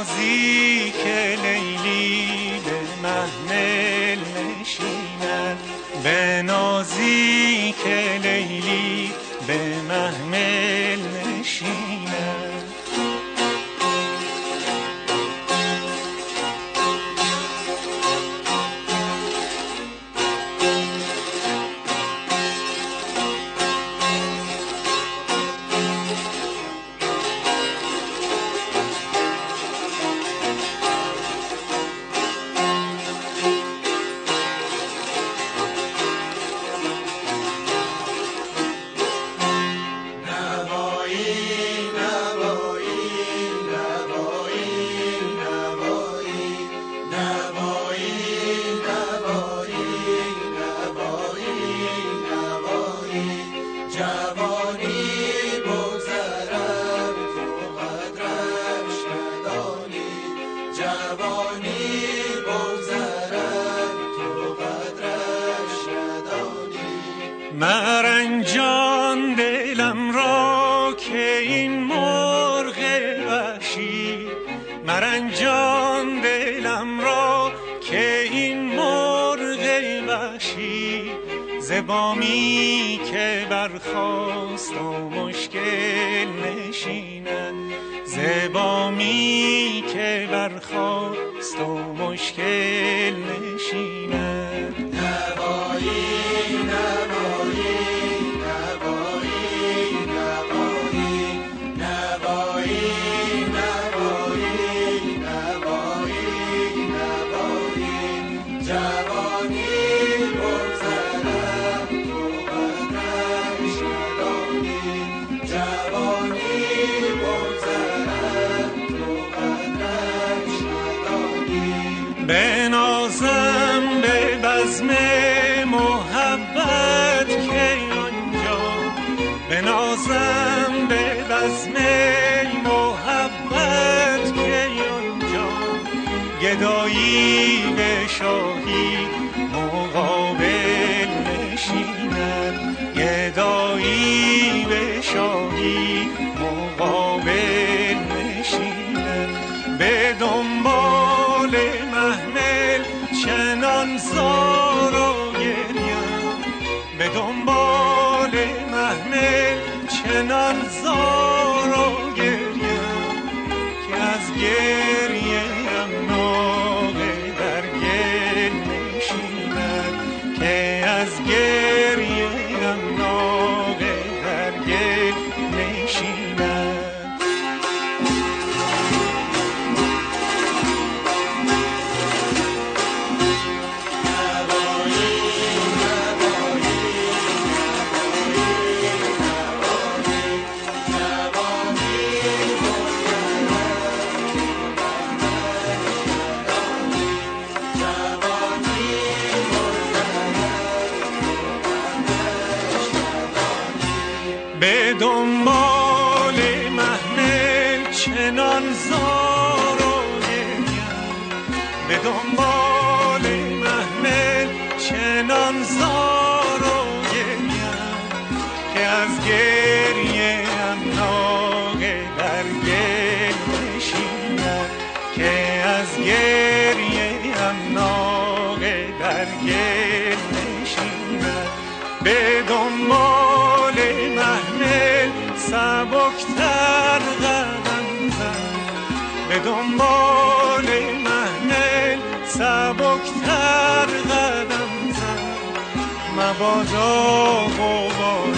نازی که لیلی به محمل نشیند، به نازی که لیلی به محمل نشیند. مرنجان دلم را که این مرغ وحشی، مرنجان دلم را که این مرغ وحشی، ز بامی که برخاست و مشکل نشیند، ز بامی که برخاست و مشکل نشیند. نوایی نوایی بنازم به بزم محبت که آنجا، بنازم به بزم محبت که آنجا، گدایی به شاهی مقابل نشیند، گدایی به شاهی مقابل نشیند. به دنبال محمل چنان زار و گریم، به دنبال محمل چنان زار و گریم، که از گریه ام ناقه در گل نشیند، که از گریه ام ناقه در گل نشیند. به دنبال محمل چنان زار و گریم، به دنبال محمل چنان زار و گریم، که از گریه ام ناقه در گل نشیند، که از گریه ام ناقه در گل نشیند. به دنبال محمل سبکتر قدم زن، به دنبال محمل سبکتر قدم زن، مبادا غبار